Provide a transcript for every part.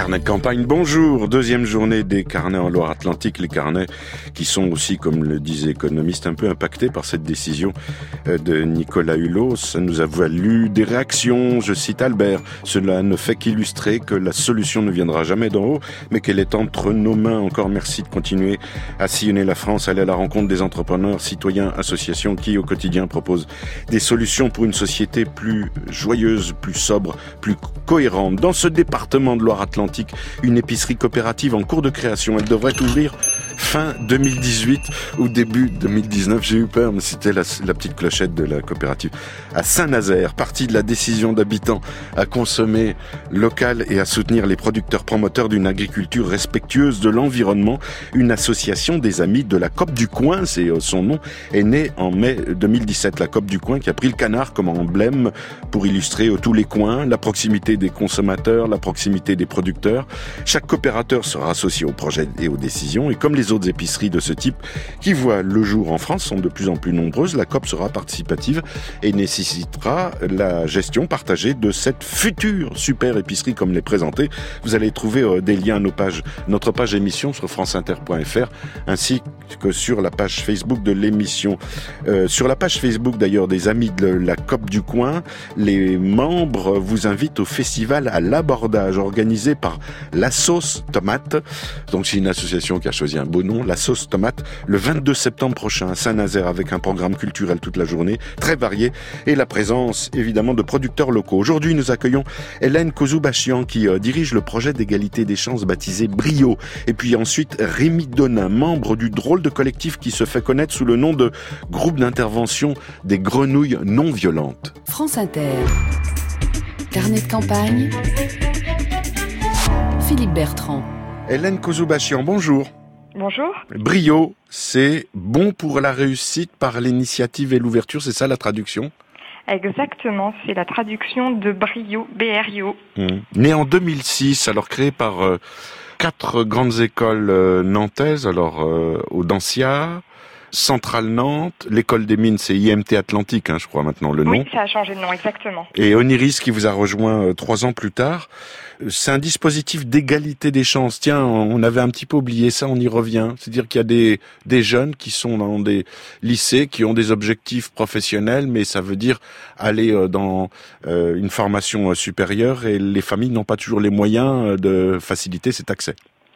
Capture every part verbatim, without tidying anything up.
Carnet de campagne, bonjour. Deuxième journée des carnets en Loire-Atlantique. Les carnets qui sont aussi, comme le disait l'économiste, un peu impactés par cette décision de Nicolas Hulot. Ça nous a valu des réactions. Je cite Albert. Cela ne fait qu'illustrer que la solution ne viendra jamais d'en haut, mais qu'elle est entre nos mains. Encore merci de continuer à sillonner la France, aller à la rencontre des entrepreneurs, citoyens, associations qui, au quotidien, proposent des solutions pour une société plus joyeuse, plus sobre, plus cohérente. Dans ce département de Loire-Atlantique, une épicerie coopérative en cours de création. Elle devrait ouvrir fin deux mille dix-huit ou début deux mille dix-neuf. J'ai eu peur, mais c'était la, la petite clochette de la coopérative. À Saint-Nazaire, partie de la décision d'habitants à consommer local et à soutenir les producteurs promoteurs d'une agriculture respectueuse de l'environnement. Une association des amis de la COP du Coin, c'est son nom, est née en mai deux mille dix-sept. La COP du Coin qui a pris le canard comme emblème pour illustrer tous les coins, la proximité des consommateurs, la proximité des producteurs. Chaque coopérateur sera associé au projet et aux décisions, et comme les autres épiceries de ce type qui voient le jour en France sont de plus en plus nombreuses, la COP sera participative et nécessitera la gestion partagée de cette future super épicerie comme l'est présentée. Vous allez trouver des liens à nos pages, notre page émission sur franceinter point f r ainsi que sur la page Facebook de l'émission. Euh, sur la page Facebook d'ailleurs des amis de la COP du Coin, les membres vous invitent au festival à l'abordage organisé par La Sauce Tomate. Donc c'est une association qui a choisi un beau nom, La Sauce Tomate, le vingt-deux septembre prochain à Saint-Nazaire, avec un programme culturel toute la journée, très varié, et la présence évidemment de producteurs locaux. Aujourd'hui, nous accueillons Hélène Kozoubachian qui euh, dirige le projet d'égalité des chances baptisé Brio. Et puis ensuite Rémi Donin, membre du drôle de collectif qui se fait connaître sous le nom de Groupe d'intervention des grenouilles non violentes. France Inter. Carnet de campagne. Philippe Bertrand. Hélène Kozoubachian, bonjour. Bonjour. Brio, c'est bon pour la réussite par l'initiative et l'ouverture, c'est ça la traduction ? Exactement, c'est la traduction de Brio, B R I O. Mmh. Né en deux mille six, alors créé par euh, quatre grandes écoles euh, nantaises, alors euh, Audencia, Centrale Nantes, l'école des mines, c'est I M T Atlantique, hein, je crois maintenant le nom. Oui, ça a changé de nom, exactement. Et Oniris qui vous a rejoint euh, trois ans plus tard. C'est un dispositif d'égalité des chances. Tiens, on avait un petit peu oublié ça, on y revient. C'est-à-dire qu'il y a des, des jeunes qui sont dans des lycées, qui ont des objectifs professionnels, mais ça veut dire aller dans euh, une formation supérieure et les familles n'ont pas toujours les moyens de faciliter cet accès.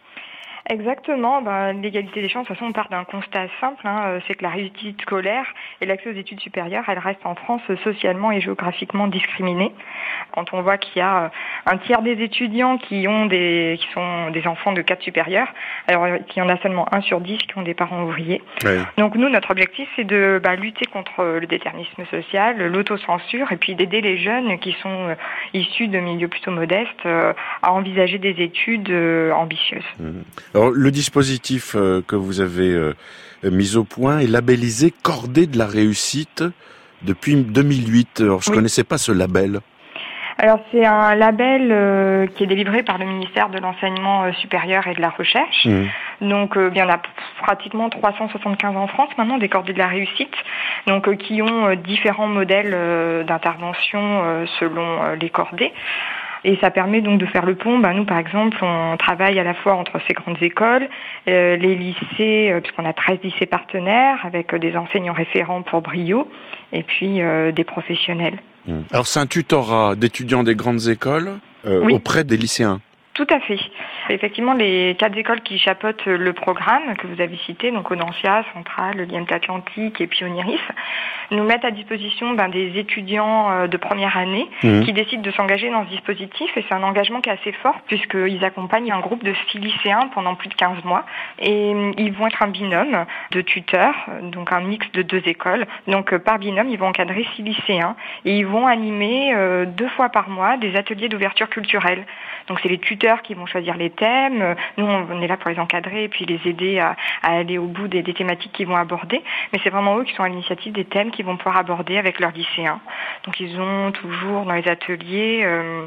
Exactement, ben, l'égalité des chances, de toute façon on part d'un constat simple, hein, c'est que la réussite scolaire et l'accès aux études supérieures, elle reste en France socialement et géographiquement discriminée. Quand on voit qu'il y a un tiers des étudiants qui ont des qui sont des enfants de cadre supérieur, alors qu'il y en a seulement un sur dix qui ont des parents ouvriers. Ouais. Donc nous, notre objectif, c'est de bah, lutter contre le déterminisme social, l'autocensure, et puis d'aider les jeunes qui sont euh, issus de milieux plutôt modestes euh, à envisager des études euh, ambitieuses. Mmh. Alors, le dispositif euh, que vous avez euh, mis au point est labellisé Cordée de la réussite depuis deux mille huit. Alors, je ne oui. connaissais pas ce label. Alors, c'est un label euh, qui est délivré par le ministère de l'Enseignement euh, supérieur et de la Recherche. Mmh. Donc, euh, il y en a pratiquement trois cent soixante-quinze en France maintenant, des Cordées de la réussite, donc euh, qui ont euh, différents modèles euh, d'intervention euh, selon euh, les cordées. Et ça permet donc de faire le pont. Ben, nous, par exemple, on travaille à la fois entre ces grandes écoles, euh, les lycées, euh, puisqu'on a treize lycées partenaires, avec euh, des enseignants référents pour Brio, et puis euh, des professionnels. Mmh. Alors, c'est un tutorat d'étudiants des grandes écoles euh, oui. auprès des lycéens. Tout à fait. Effectivement, les quatre écoles qui chapeautent le programme que vous avez cité, donc Audencia, Centrale, l'I M T Atlantique et puis Oniris, nous mettent à disposition ben, des étudiants de première année mmh. qui décident de s'engager dans ce dispositif, et c'est un engagement qui est assez fort puisqu'ils accompagnent un groupe de six lycéens pendant plus de quinze mois, et ils vont être un binôme de tuteurs, donc un mix de deux écoles. Donc par binôme, ils vont encadrer six lycéens et ils vont animer euh, deux fois par mois des ateliers d'ouverture culturelle. Donc c'est les tuteurs qui vont choisir les thèmes. Nous, on est là pour les encadrer et puis les aider à, à aller au bout des, des thématiques qu'ils vont aborder. Mais c'est vraiment eux qui sont à l'initiative des thèmes qu'ils vont pouvoir aborder avec leurs lycéens. Donc ils ont toujours dans les ateliers euh,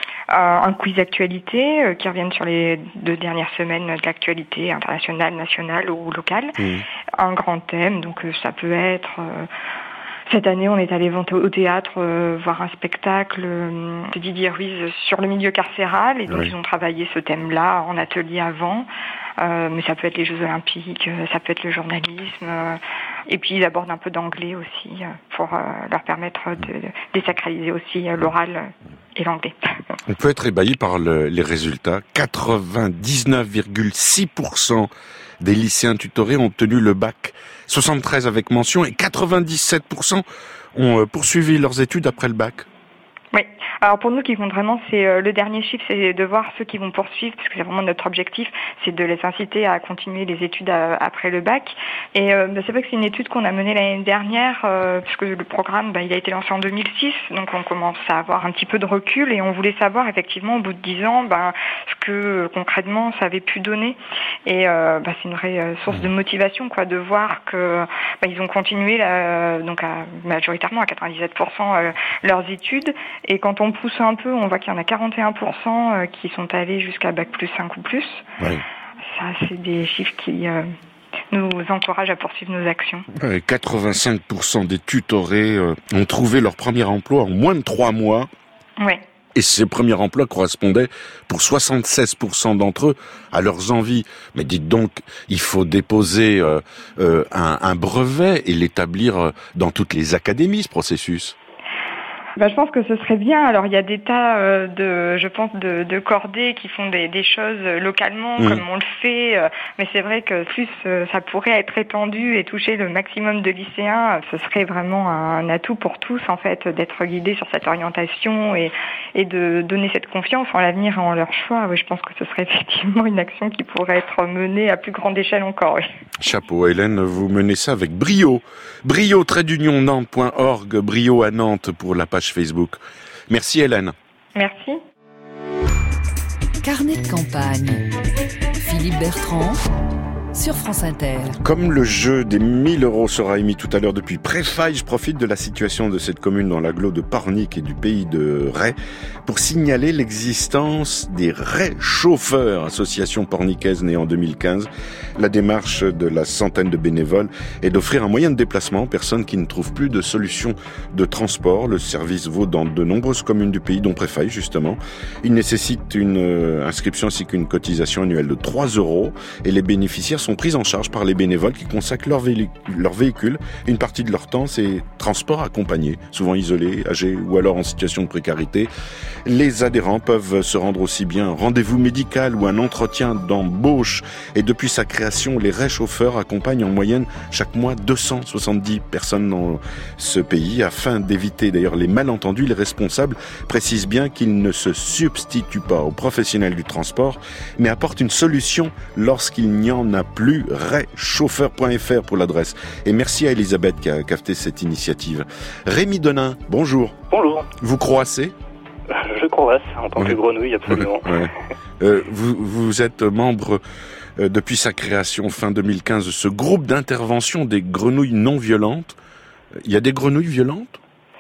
un quiz actualité euh, qui reviennent sur les deux dernières semaines de l'actualité internationale, nationale ou locale. Mmh. Un grand thème, donc euh, ça peut être... Euh, Cette année, on est allé au théâtre euh, voir un spectacle euh, de Didier Ruiz sur le milieu carcéral. Et donc, oui. Ils ont travaillé ce thème-là en atelier avant. Euh, mais ça peut être les Jeux Olympiques, ça peut être le journalisme. Euh, et puis, ils abordent un peu d'anglais aussi euh, pour euh, leur permettre de désacraliser aussi euh, l'oral et l'anglais. On peut être ébahi par le, les résultats. quatre-vingt-dix-neuf virgule six pour cent des lycéens tutorés ont obtenu le bac, soixante-treize avec mention, et quatre-vingt-dix-sept pour cent ont poursuivi leurs études après le bac. Oui. Alors pour nous, ce qui compte vraiment, c'est euh, le dernier chiffre, c'est de voir ceux qui vont poursuivre, parce que c'est vraiment notre objectif, c'est de les inciter à continuer les études à, après le bac. Et euh, bah, c'est vrai que c'est une étude qu'on a menée l'année dernière, euh, puisque le programme, bah, il a été lancé en deux mille six, donc on commence à avoir un petit peu de recul, et on voulait savoir effectivement, au bout de dix ans, bah, ce que concrètement ça avait pu donner. Et euh, bah, c'est une vraie euh, source de motivation, quoi, de voir que bah, ils ont continué, là, donc à, majoritairement à quatre-vingt-dix-sept pour cent euh, leurs études. Et quand on pousse un peu, on voit qu'il y en a quarante et un pour cent qui sont allés jusqu'à bac plus cinq ou plus. Oui. Ça, c'est des chiffres qui euh, nous encouragent à poursuivre nos actions. Ouais, quatre-vingt-cinq pour cent des tutorés euh, ont trouvé leur premier emploi en moins de trois mois. Oui. Et ces premiers emplois correspondaient pour soixante-seize pour cent d'entre eux à leurs envies. Mais dites donc, il faut déposer euh, euh, un, un brevet et l'établir euh, dans toutes les académies, ce processus. Bah, je pense que ce serait bien. Alors, il y a des tas euh, de, je pense, de, de cordées qui font des, des choses localement, mmh. comme on le fait. Euh, mais c'est vrai que plus euh, ça pourrait être étendu et toucher le maximum de lycéens, ce serait vraiment un atout pour tous, en fait, d'être guidés sur cette orientation et, et de donner cette confiance en l'avenir et en leur choix. Oui, je pense que ce serait effectivement une action qui pourrait être menée à plus grande échelle encore. Oui. Chapeau, Hélène, vous menez ça avec brio. Brio, trait d'union, Nantes point org, brio à Nantes pour la page Facebook. Merci Hélène. Merci. Carnet de campagne. Philippe Bertrand sur France Inter. Comme le jeu des mille euros sera émis tout à l'heure depuis Préfaille, je profite de la situation de cette commune dans l'agglo de Pornic et du pays de Ray pour signaler l'existence des Ray Chauffeurs, association pornicaise née en deux mille quinze. La démarche de la centaine de bénévoles est d'offrir un moyen de déplacement aux personnes qui ne trouvent plus de solution de transport. Le service vaut dans de nombreuses communes du pays, dont Préfaille justement. Il nécessite une euh, inscription ainsi qu'une cotisation annuelle de trois euros et les bénéficiaires sont pris en charge par les bénévoles qui consacrent leur, véhicule, leur véhicule. Une partie de leur temps, c'est transport accompagné, souvent isolés, âgés ou alors en situation de précarité. Les adhérents peuvent se rendre aussi bien un rendez-vous médical ou un entretien d'embauche. Et depuis sa création, les Ray Chauffeurs accompagnent en moyenne chaque mois deux cent soixante-dix personnes dans ce pays. Afin d'éviter d'ailleurs les malentendus, les responsables précisent bien qu'ils ne se substituent pas aux professionnels du transport, mais apportent une solution lorsqu'il n'y en a plus. ray chauffeur point f r pour l'adresse. Et merci à Elisabeth qui a capté cette initiative. Rémi Denain, bonjour. Bonjour. Vous croassez ? Je croasse en tant ouais. que grenouille, absolument. Ouais. Ouais. Euh, vous, vous êtes membre euh, depuis sa création fin deux mille quinze de ce groupe d'intervention des grenouilles non violentes. Il y a des grenouilles violentes ?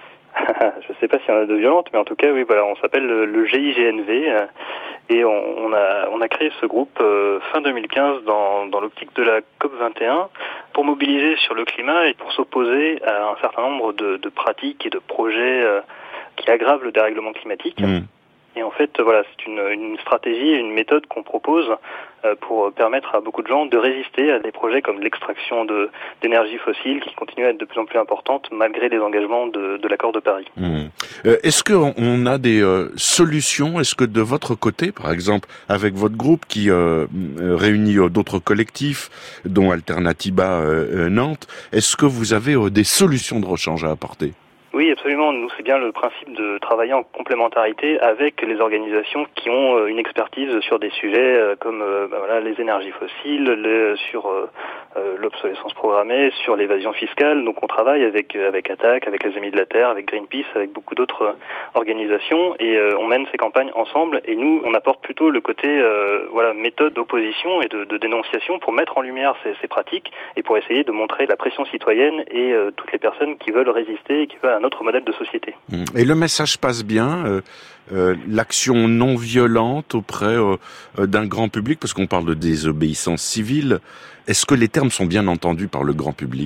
Je ne sais pas s'il y en a de violentes, mais en tout cas, oui, voilà, on s'appelle le, le G I G N V euh, et on, on a on a créé ce groupe euh, fin deux mille quinze dans dans l'optique de la COP vingt et un pour mobiliser sur le climat et pour s'opposer à un certain nombre de, de pratiques et de projets euh, qui aggravent le dérèglement climatique. Mmh. Et en fait, voilà, c'est une, une stratégie, une méthode qu'on propose euh, pour permettre à beaucoup de gens de résister à des projets comme l'extraction de, d'énergie fossile qui continue à être de plus en plus importante malgré les engagements de, de l'accord de Paris. Mmh. Euh, est-ce qu'on a des euh, solutions ? Est-ce que de votre côté, par exemple, avec votre groupe qui euh, réunit euh, d'autres collectifs, dont Alternatiba euh, Nantes, est-ce que vous avez euh, des solutions de rechange à apporter ? Oui, absolument. Nous, c'est bien le principe de travailler en complémentarité avec les organisations qui ont une expertise sur des sujets comme euh, bah voilà, les énergies fossiles, les, sur euh, l'obsolescence programmée, sur l'évasion fiscale. Donc, on travaille avec avec Attac, avec les Amis de la Terre, avec Greenpeace, avec beaucoup d'autres organisations, et euh, on mène ces campagnes ensemble. Et nous, on apporte plutôt le côté euh, voilà méthode d'opposition et de, de dénonciation pour mettre en lumière ces, ces pratiques et pour essayer de montrer la pression citoyenne et euh, toutes les personnes qui veulent résister et qui veulent un autre modèle de société. Et le message passe bien, euh, euh, l'action non violente auprès euh, d'un grand public, parce qu'on parle de désobéissance civile. Est-ce que les termes sont bien entendus par le grand public ?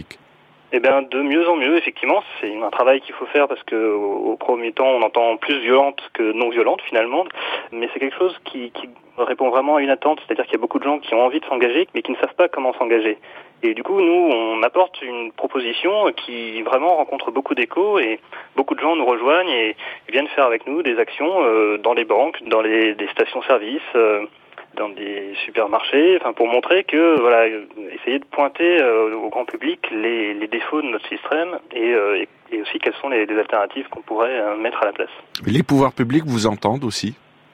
Eh bien, de mieux en mieux, effectivement. C'est un travail qu'il faut faire parce que au, au premier temps, on entend plus violente que non violente, finalement. Mais c'est quelque chose qui, qui répond vraiment à une attente. C'est-à-dire qu'il y a beaucoup de gens qui ont envie de s'engager, mais qui ne savent pas comment s'engager. Et du coup, nous, on apporte une proposition qui vraiment rencontre beaucoup d'écho et beaucoup de gens nous rejoignent et, et viennent faire avec nous des actions euh, dans les banques, dans les des stations-service, euh, dans des supermarchés, enfin pour montrer que voilà, essayer de pointer euh, au grand public les, les défauts de notre système et, euh, et, et aussi quelles sont les, les alternatives qu'on pourrait euh, mettre à la place. Les pouvoirs publics vous entendent aussi ?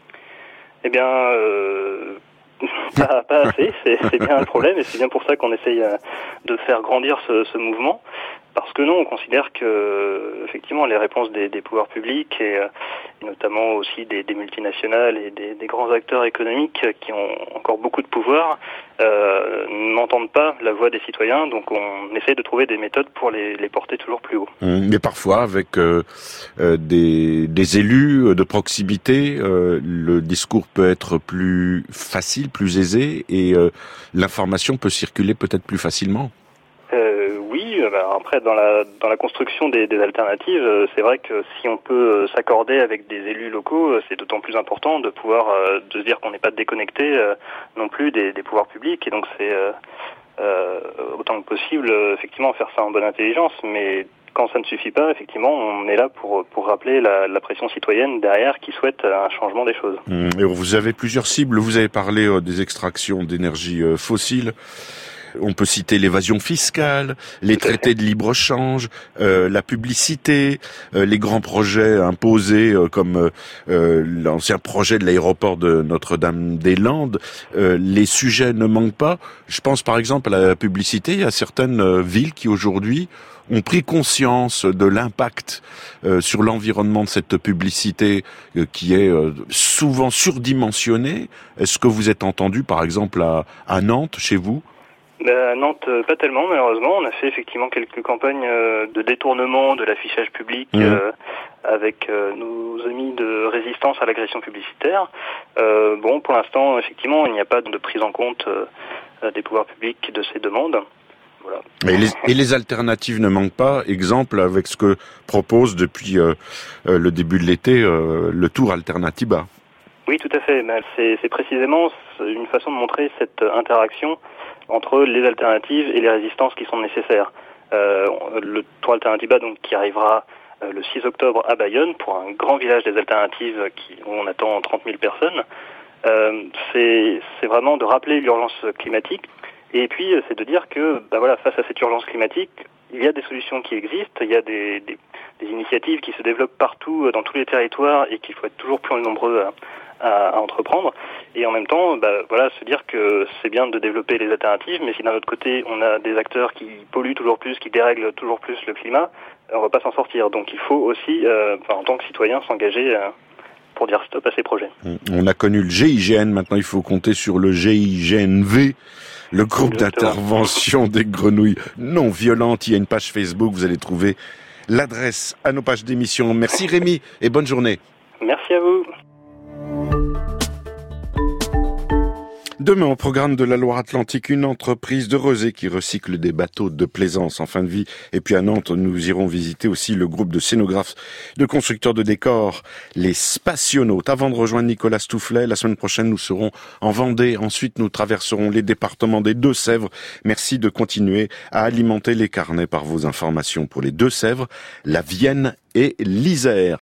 Eh bien, euh, pas, pas assez, c'est, c'est bien le problème et c'est bien pour ça qu'on essaye euh, de faire grandir ce, ce mouvement. Parce que non, on considère que effectivement les réponses des, des pouvoirs publics et, euh, et notamment aussi des, des multinationales et des, des grands acteurs économiques qui ont encore beaucoup de pouvoir euh, n'entendent pas la voix des citoyens. Donc on essaie de trouver des méthodes pour les, les porter toujours plus haut. Mais parfois avec euh, euh, des, des élus de proximité, euh, le discours peut être plus facile, plus aisé et euh, l'information peut circuler peut-être plus facilement. Euh, oui, bah après dans la dans la construction des, des alternatives, euh, c'est vrai que si on peut euh, s'accorder avec des élus locaux, euh, c'est d'autant plus important de pouvoir euh, de se dire qu'on n'est pas déconnecté euh, non plus des, des pouvoirs publics et donc c'est euh, euh, autant que possible euh, effectivement faire ça en bonne intelligence, mais quand ça ne suffit pas, effectivement, on est là pour pour rappeler la, la pression citoyenne derrière qui souhaite un changement des choses. Et vous avez plusieurs cibles. Vous avez parlé euh, des extractions d'énergie euh, fossile. On peut citer l'évasion fiscale, les traités de libre-échange, euh, la publicité, euh, les grands projets imposés euh, comme euh, l'ancien projet de l'aéroport de Notre-Dame-des-Landes. Euh, les sujets ne manquent pas. Je pense par exemple à la publicité. Il y a certaines euh, villes qui aujourd'hui ont pris conscience de l'impact euh, sur l'environnement de cette publicité euh, qui est euh, souvent surdimensionnée. Est-ce que vous êtes entendu par exemple à, à Nantes, chez vous ? À Nantes, pas tellement malheureusement. On a fait effectivement quelques campagnes de détournement de l'affichage public mmh. euh, avec euh, nos amis de résistance à l'agression publicitaire. Euh, bon, pour l'instant, effectivement, il n'y a pas de prise en compte euh, des pouvoirs publics de ces demandes. Voilà. Et les, et les alternatives ne manquent pas. Exemple avec ce que propose depuis euh, euh, le début de l'été euh, le Tour Alternatiba. Oui, tout à fait. C'est, c'est précisément une façon de montrer cette interaction entre les alternatives et les résistances qui sont nécessaires. Euh, le Tour Alternatiba, donc, qui arrivera euh, le six octobre à Bayonne pour un grand village des alternatives qui, où on attend trente mille personnes. Euh, c'est, c'est vraiment de rappeler l'urgence climatique et puis c'est de dire que bah voilà, face à cette urgence climatique, il y a des solutions qui existent, il y a des, des, des initiatives qui se développent partout dans tous les territoires et qu'il faut être toujours plus nombreux à À, à entreprendre et en même temps bah, voilà, se dire que c'est bien de développer les alternatives, mais si d'un autre côté on a des acteurs qui polluent toujours plus, qui dérèglent toujours plus le climat, on va pas s'en sortir. Donc il faut aussi euh, en tant que citoyen s'engager euh, pour dire stop à ces projets. On a connu le G I G N, maintenant il faut compter sur le G I G N V, le groupe Exactement. d'intervention des grenouilles non violentes. Il y a une page Facebook, vous allez trouver l'adresse à nos pages d'émission. Merci Rémi et bonne journée. Merci à vous. Demain, au programme de la Loire-Atlantique, une entreprise de Rezé qui recycle des bateaux de plaisance en fin de vie. Et puis à Nantes, nous irons visiter aussi le groupe de scénographes, de constructeurs de décors, les Spationautes. Avant de rejoindre Nicolas Stoufflet, la semaine prochaine, nous serons en Vendée. Ensuite, nous traverserons les départements des Deux-Sèvres. Merci de continuer à alimenter les carnets par vos informations pour les Deux-Sèvres, la Vienne et l'Isère.